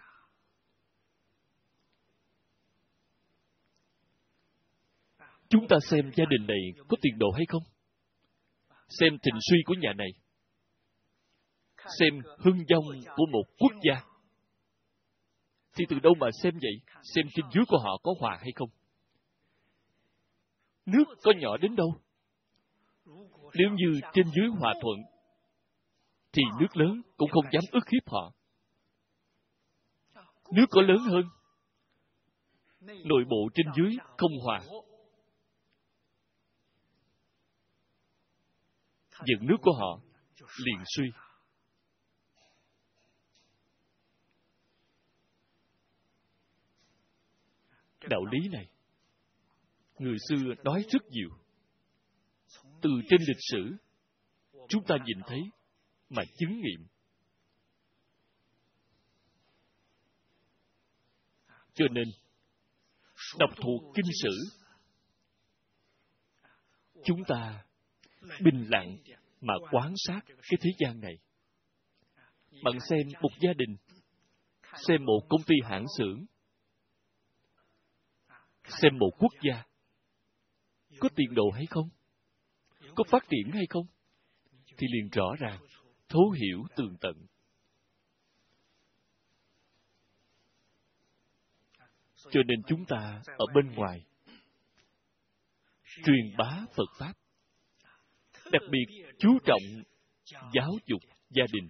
Chúng ta xem gia đình này có tiền đồ hay không? Xem thịnh suy của nhà này, xem hưng vong của một quốc gia, thì từ đâu mà xem vậy? Xem trên dưới của họ có hòa hay không? Nước có nhỏ đến đâu? Nếu như trên dưới hòa thuận, thì nước lớn cũng không dám ức hiếp họ. Nước có lớn hơn, nội bộ trên dưới không hòa, dẫn nước của họ liền suy. Đạo lý này, Người xưa nói rất nhiều. Từ trên lịch sử, chúng ta nhìn thấy mà chứng nghiệm. Cho nên, đọc thuộc kinh sử, chúng ta bình lặng mà quan sát cái thế gian này. Bạn xem một gia đình, xem một công ty hãng xưởng, xem một quốc gia, có tiền đồ hay không? Có phát triển hay không? Thì liền rõ ràng, thấu hiểu tường tận. Cho nên chúng ta ở bên ngoài truyền bá Phật Pháp, đặc biệt chú trọng giáo dục gia đình.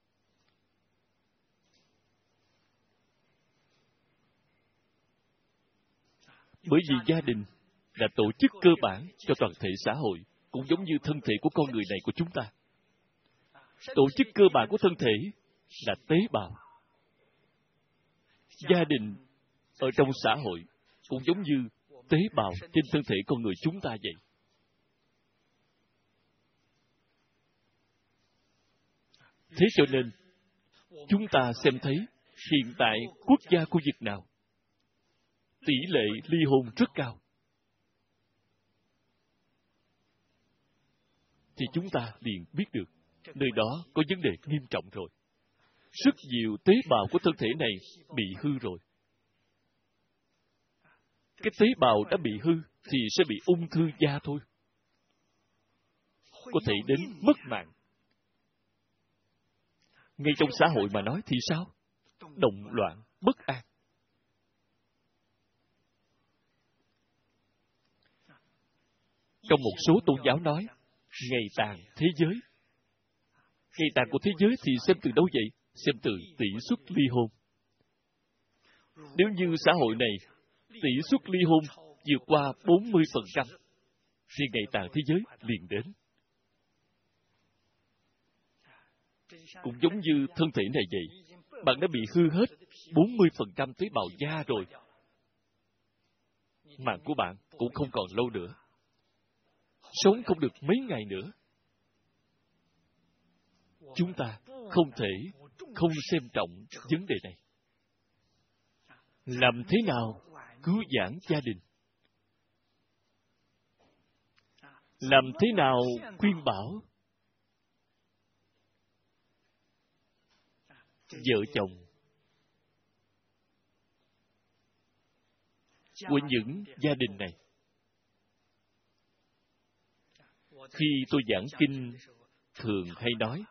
Bởi vì gia đình là tổ chức cơ bản cho toàn thể xã hội, cũng giống như thân thể của con người này của chúng ta. Tổ chức cơ bản của thân thể là tế bào. Gia đình ở trong xã hội cũng giống như tế bào trên thân thể con người chúng ta vậy. Thế cho nên, chúng ta xem thấy hiện tại quốc gia khu vực nào tỷ lệ ly hôn rất cao, thì chúng ta liền biết được nơi đó có vấn đề nghiêm trọng rồi. Rất nhiều tế bào của thân thể này bị hư rồi. Cái tế bào đã bị hư thì sẽ bị ung thư da thôi. Có thể đến mất mạng. Ngay trong xã hội mà nói thì sao? Động loạn, bất an. Trong một số tôn giáo nói, ngày tàn thế giới. Ngày tàn của thế giới thì xem từ đâu vậy? Xem từ tỷ suất ly hôn. Nếu như xã hội này tỷ suất ly hôn vượt qua bốn mươi phần trăm, thì ngày tàn thế giới liền đến. Cũng giống như thân thể này vậy, bạn đã bị hư hết bốn mươi phần trăm tế bào da rồi. Mạng của bạn cũng không còn lâu nữa. Sống không được mấy ngày nữa. Chúng ta không thể không xem trọng vấn đề này. Làm thế nào cứu vãn gia đình? Làm thế nào khuyên bảo vợ chồng của những gia đình này? Khi tôi giảng kinh, thường hay nói,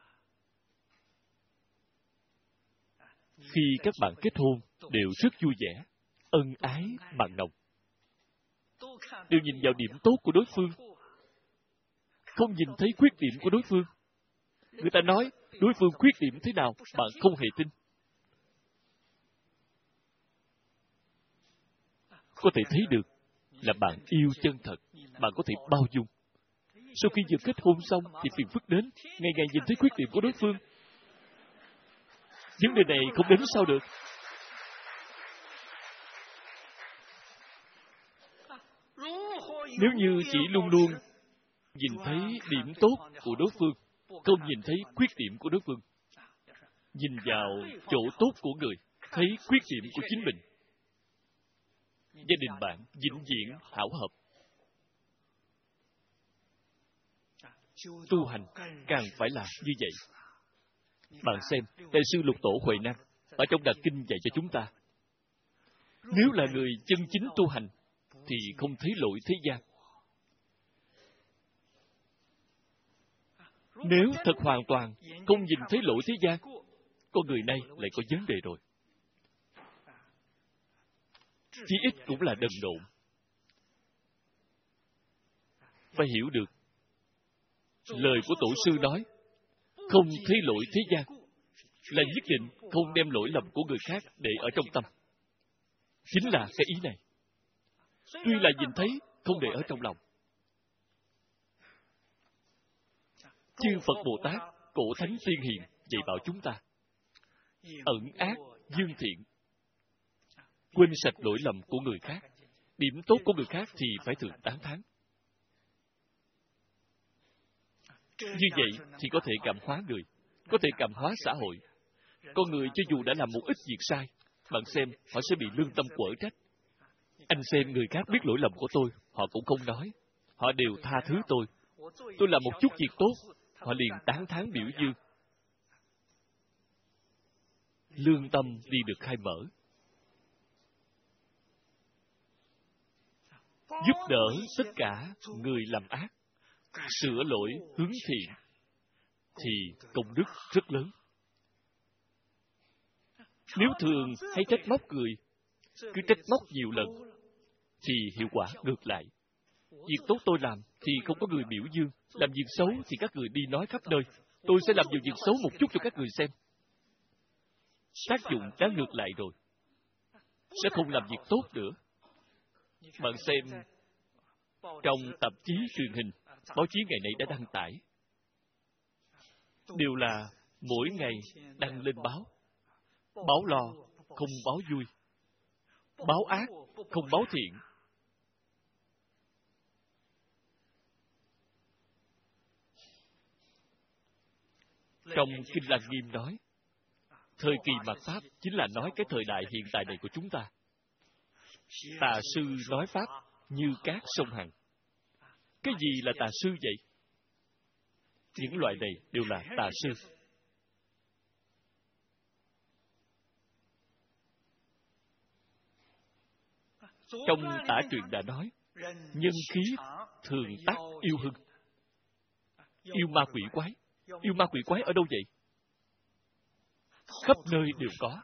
khi các bạn kết hôn đều rất vui vẻ, ân ái mặn nồng, đều nhìn vào điểm tốt của đối phương, không nhìn thấy khuyết điểm của đối phương. Người ta nói đối phương khuyết điểm thế nào, bạn không hề tin. Có thể thấy được là bạn yêu chân thật, bạn có thể bao dung. Sau khi vừa kết hôn xong thì phiền phức đến, ngày ngày nhìn thấy khuyết điểm của đối phương. Vấn đề này không đến sao được. Nếu như chỉ luôn luôn nhìn thấy điểm tốt của đối phương, không nhìn thấy khuyết điểm của đối phương, nhìn vào chỗ tốt của người, thấy khuyết điểm của chính mình, gia đình bạn vĩnh viễn hảo hợp. Tu hành càng phải là như vậy. Bạn xem, Đại sư Lục Tổ Huệ Năng ở trong Đại Kinh dạy cho chúng ta, nếu là người chân chính tu hành thì không thấy lỗi thế gian. Nếu thật hoàn toàn không nhìn thấy lỗi thế gian, con người này lại có vấn đề rồi. Chí ít cũng là đần độn. Phải hiểu được lời của Tổ sư nói, không thấy lỗi thế gian là nhất định không đem lỗi lầm của người khác để ở trong tâm. Chính là cái ý này. Tuy là nhìn thấy, không để ở trong lòng. Chư Phật Bồ Tát, Cổ Thánh Tiên Hiền dạy bảo chúng ta, ẩn ác, dương thiện, quên sạch lỗi lầm của người khác, Điểm tốt của người khác thì phải thường tán thán. Như vậy thì có thể cảm hóa người, có thể cảm hóa xã hội. Con người cho dù đã làm một ít việc sai, bạn xem, họ sẽ bị lương tâm quở trách. Anh xem người khác biết lỗi lầm của tôi, họ cũng không nói. Họ đều tha thứ tôi. Tôi làm một chút việc tốt, họ liền tán thán biểu dương. Lương tâm đi được khai mở. Giúp đỡ tất cả người làm ác, sửa lỗi hướng thiện, thì công đức rất lớn. Nếu thường hay trách móc người, cứ trách móc nhiều lần, thì hiệu quả ngược lại. Việc tốt tôi làm thì không có người biểu dương, làm việc xấu thì các người đi nói khắp nơi. Tôi sẽ làm nhiều việc xấu một chút cho các người xem. Tác dụng đã ngược lại rồi, sẽ không làm việc tốt nữa. Bạn xem, trong tạp chí truyền hình, báo chí ngày nay đã đăng tải, đều là mỗi ngày đăng lên báo. Báo lo, không báo vui. Báo ác, không báo thiện. Trong Kinh Lăng Nghiêm nói, thời kỳ mạt Pháp chính là nói cái thời đại hiện tại này của chúng ta. Tà sư nói Pháp như cát sông Hằng. Cái gì là tà sư vậy? Những loại này đều là tà sư. Trong Tả Truyện đã nói, nhân khí thường tác yêu hưng. Yêu ma quỷ quái. Yêu ma quỷ quái ở đâu vậy? Khắp nơi đều có.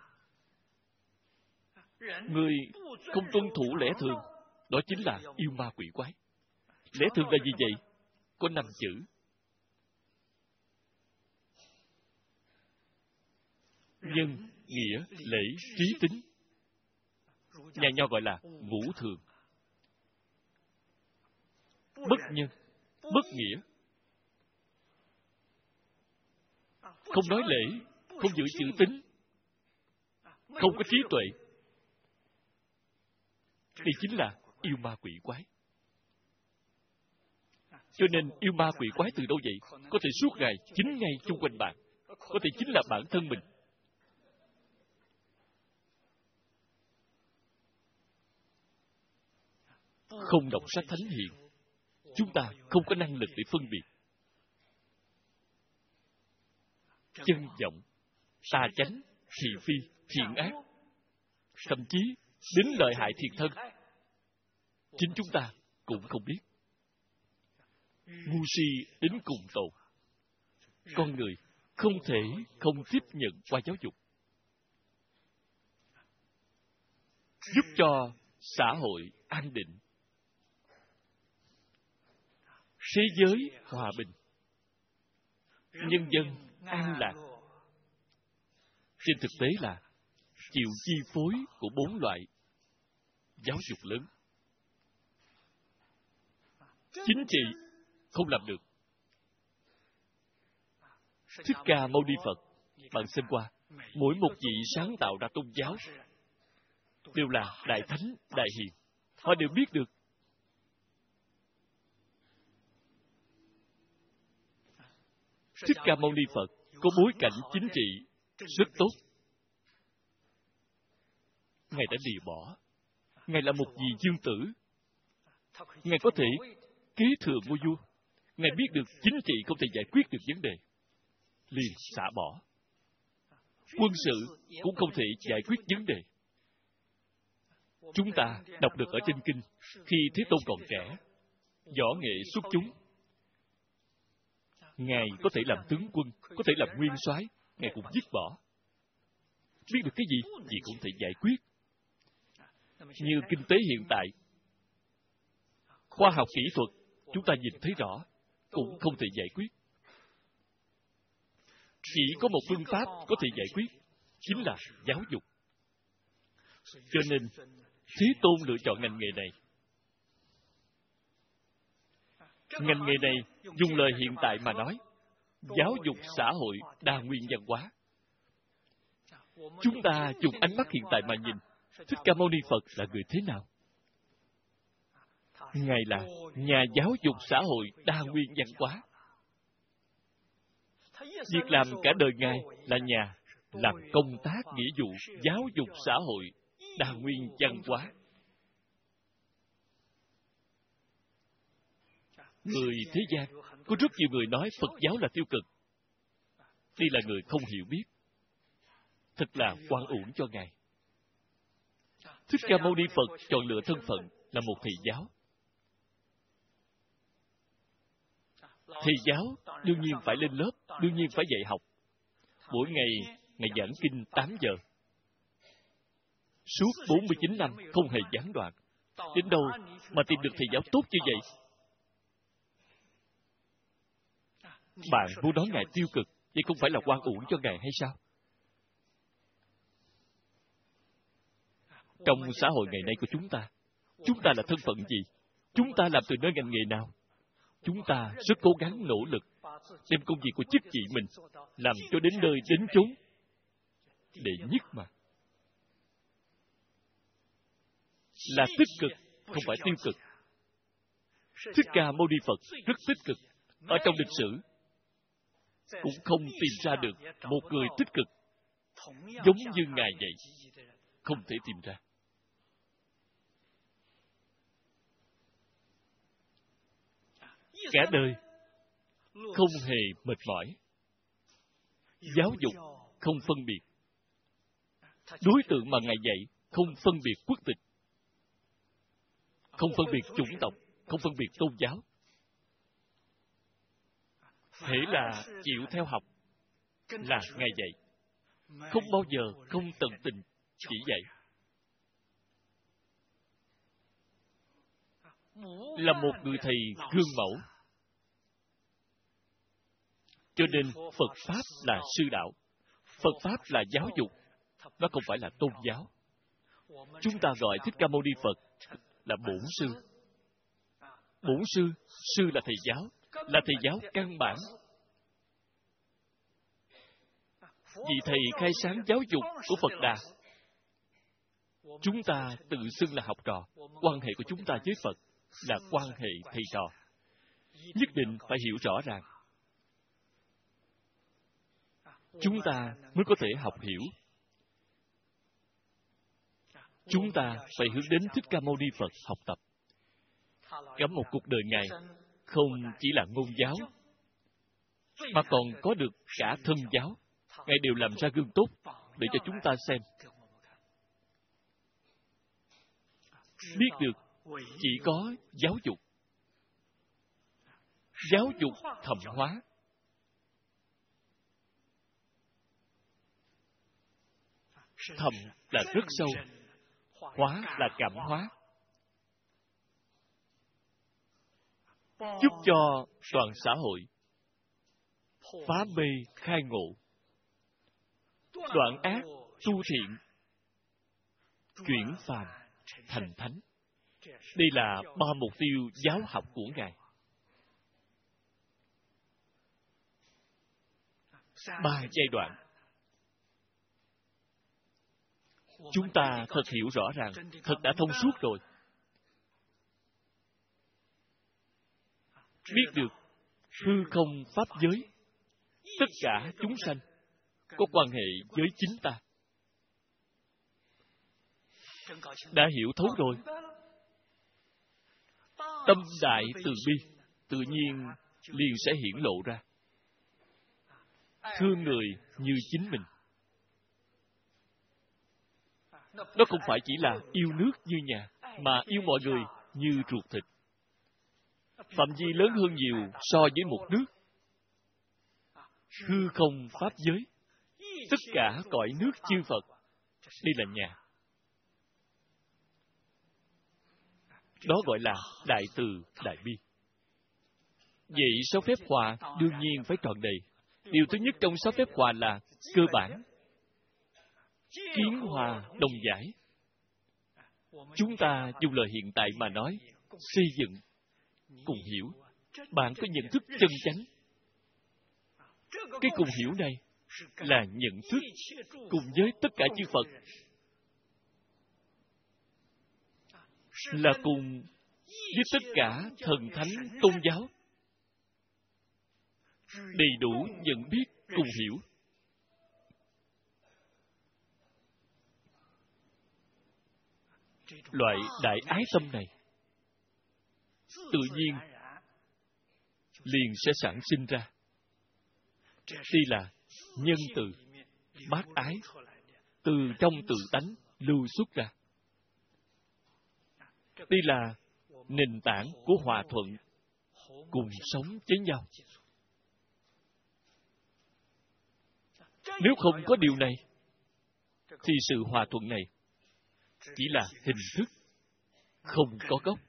Người không tuân thủ lẽ thường, đó chính là yêu ma quỷ quái. Lẽ thường là gì vậy? Có năm chữ. Nhân, nghĩa, lễ, trí, tính. Nhà Nho gọi là ngũ thường. Bất nhân, bất nghĩa. Không nói lễ, không giữ chữ tín, không có trí tuệ. Đây chính là yêu ma quỷ quái. Cho nên yêu ma quỷ quái từ đâu vậy? Có thể suốt ngày chính ngay chung quanh bạn. Có thể chính là bản thân mình. Không đọc sách thánh hiền, chúng ta không có năng lực để phân biệt chân vọng, tà chánh, thị phi, thiện ác, thậm chí đến lợi hại thiệt thân. Chính chúng ta cũng không biết. Ngu si đến cùng tột. Con người không thể không tiếp nhận qua giáo dục, giúp cho xã hội an định, thế giới hòa bình, nhân dân an lạc. Trên thực tế là chịu chi phối của bốn loại giáo dục lớn. Chính trị không làm được. Thích Ca Mâu Ni Phật, bạn xem qua, mỗi một vị sáng tạo ra tôn giáo đều là đại thánh, đại hiền. Họ đều biết được. Thích Ca Mâu Ni Phật có bối cảnh chính trị rất tốt. Ngài đã lìa bỏ. Ngài là một vị dương tử. Ngài có thể kế thừa ngôi vua. Ngài biết được chính trị không thể giải quyết được vấn đề, liền xả bỏ. Quân sự cũng không thể giải quyết vấn đề. Chúng ta đọc được ở trên kinh, khi Thế Tôn còn trẻ, võ nghệ xuất chúng, Ngài có thể làm tướng quân, có thể làm nguyên soái, Ngài cũng dứt bỏ. Biết được cái gì, gì cũng thể giải quyết. Như kinh tế hiện tại, khoa học kỹ thuật, chúng ta nhìn thấy rõ, cũng không thể giải quyết. Chỉ có một phương pháp có thể giải quyết, chính là giáo dục. Cho nên, Thế Tôn lựa chọn ngành nghề này. Ngành nghề này, dùng lời hiện tại mà nói, giáo dục xã hội đa nguyên văn hóa. Chúng ta dùng ánh mắt hiện tại mà nhìn, Thích Ca Mâu Ni Phật là người thế nào? Ngài là nhà giáo dục xã hội đa nguyên văn hóa. Việc làm cả đời Ngài là nhà làm công tác nghĩa vụ giáo dục xã hội đa nguyên văn hóa. Người thế gian có rất nhiều người nói Phật giáo là tiêu cực. Đây là người không hiểu biết. Thật là oan uổng cho Ngài. Thích Ca Mâu Ni Phật chọn lựa thân phận là một thầy giáo. Thầy giáo đương nhiên phải lên lớp, đương nhiên phải dạy học. Mỗi ngày, Ngài giảng kinh tám giờ. Suốt bốn mươi chín năm không hề gián đoạn. Đến đâu mà tìm được thầy giáo tốt như vậy? Bạn muốn nói Ngài tiêu cực, vậy không phải là oan uổng cho Ngài hay sao? Trong xã hội ngày nay của chúng ta, chúng ta là thân phận gì? Chúng ta làm từ nơi ngành nghề nào? Chúng ta rất cố gắng nỗ lực đem công việc của chức vị mình làm cho đến nơi đến chốn đệ nhất mà. Là tích cực, không phải tiêu cực. Thích Ca Mâu Ni Phật rất tích cực. Ở trong lịch sử cũng không tìm ra được một người tích cực giống như Ngài vậy. Không thể tìm ra. Cả đời không hề mệt mỏi. Giáo dục không phân biệt. Đối tượng mà Ngài dạy không phân biệt quốc tịch, không phân biệt chủng tộc, không phân biệt tôn giáo. Hễ là chịu theo học là Ngài dạy. Không bao giờ không tận tình chỉ dạy. Là một người thầy gương mẫu. Cho nên Phật Pháp là sư đạo. Phật Pháp là giáo dục. Nó không phải là tôn giáo. Chúng ta gọi Thích Ca Mâu Ni Phật là bổn sư. Bổn sư, sư là thầy giáo, là thầy giáo căn bản. Vị thầy khai sáng giáo dục của Phật Đà. Chúng ta tự xưng là học trò. Quan hệ của chúng ta với Phật là quan hệ thầy trò. Nhất định phải hiểu rõ ràng. Chúng ta mới có thể học hiểu. Chúng ta phải hướng đến Thích Ca Mâu Ni Phật học tập. Cả một cuộc đời Ngài không chỉ là ngôn giáo, mà còn có được cả thân giáo. Ngài đều làm ra gương tốt để cho chúng ta xem. Biết được chỉ có giáo dục. Giáo dục thẩm hóa. Thẩm là rất sâu, hóa là cảm hóa. Giúp cho toàn xã hội phá mê khai ngộ, đoạn ác tu thiện, chuyển phàm thành thánh. Đây là ba mục tiêu giáo học của Ngài. Ba giai đoạn. Chúng ta thật hiểu rõ ràng, thật đã thông suốt rồi. Biết được hư không pháp giới, tất cả chúng sanh có quan hệ với chính ta. Đã hiểu thấu rồi. Tâm đại từ bi tự nhiên liền sẽ hiển lộ ra. Thương người như chính mình. Nó không phải chỉ là yêu nước như nhà, mà yêu mọi người như ruột thịt. Phạm vi lớn hơn nhiều so với một nước. Hư không pháp giới, tất cả cõi nước chư Phật, đây là nhà. Đó gọi là đại từ, đại bi. Vậy sáu phép hòa đương nhiên phải tròn đầy. Điều thứ nhất trong sáu phép hòa là cơ bản. Kiến hòa đồng giải. Chúng ta dùng lời hiện tại mà nói, xây dựng, cùng hiểu. Bạn có nhận thức chân chánh. Cái cùng hiểu này là nhận thức cùng với tất cả chư Phật, là cùng với tất cả thần thánh tôn giáo đầy đủ nhận biết cùng hiểu. Loại đại ái tâm này tự nhiên liền sẽ sản sinh ra. Đây là nhân từ, bác ái, từ trong tự tánh lưu xuất ra. Đây là nền tảng của hòa thuận, cùng sống với nhau. Nếu không có điều này, thì sự hòa thuận này chỉ là hình thức, không có gốc.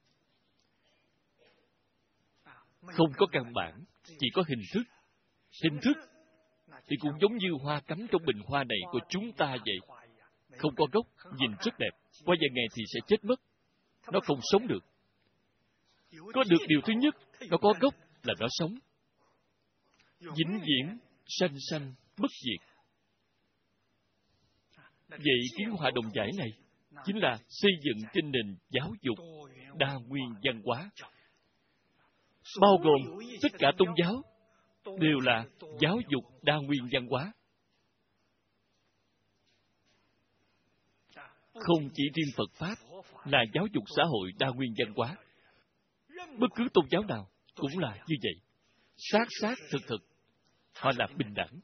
Không có căn bản, chỉ có hình thức. Hình thức thì cũng giống như hoa cắm trong bình hoa này của chúng ta vậy. Không có gốc, nhìn rất đẹp. Qua vài ngày thì sẽ chết mất. Nó không sống được. Có được điều thứ nhất, nó có gốc là nó sống. Vĩnh viễn, sanh sanh, bất diệt. Vậy kiến hoa đồng giải này chính là xây dựng trên nền giáo dục đa nguyên văn hóa, bao gồm tất cả tôn giáo đều là giáo dục đa nguyên văn hóa. Không chỉ riêng Phật Pháp là giáo dục xã hội đa nguyên văn hóa. Bất cứ tôn giáo nào cũng là như vậy. Sát sát thực thực, họ là bình đẳng.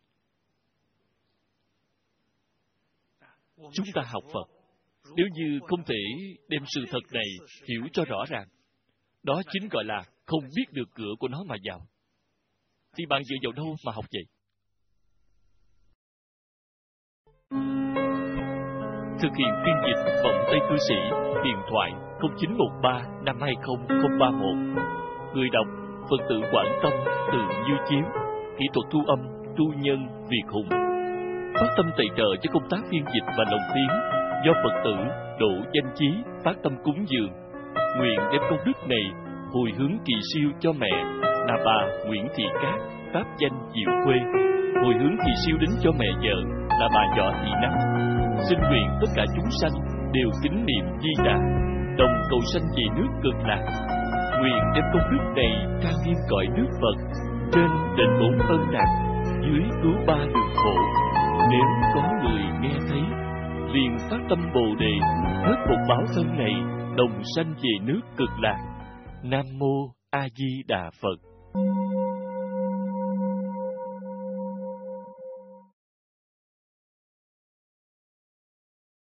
Chúng ta học Phật, nếu như không thể đem sự thật này hiểu cho rõ ràng, đó chính gọi là không biết được cửa của nó mà vào. Thì bạn dựa vào đâu mà học vậy? Thực hiện phiên dịch vọng Tây cư sĩ, điện thoại không chín một ba năm hai không không ba một. Người đọc Phật tử Quảng Tâm, từ Như Chiếu. Kỹ thuật thu âm Tu Nhân, Việt Hùng. Phát tâm tài trợ cho công tác phiên dịch và lồng tiếng do Phật tử Đỗ Danh Chí phát tâm cúng dường. Nguyện đem công đức này hồi hướng kỳ siêu cho mẹ là bà Nguyễn Thị Cát, pháp danh Diệu Quê. Hồi hướng kỳ siêu đến cho mẹ vợ là bà Võ Thị Năm. Xin nguyện tất cả chúng sanh đều kính niệm Di Đà, đồng cầu sanh về nước Cực Lạc. Nguyện đem công đức này trang nghiêm cõi nước Phật, trên đền bốn ân nặng, dưới cứu ba đường khổ. Nếu có người nghe thấy, liền phát tâm Bồ Đề, hết một báo thân này, đồng sanh về nước Cực Lạc. Nam mô A Di Đà Phật.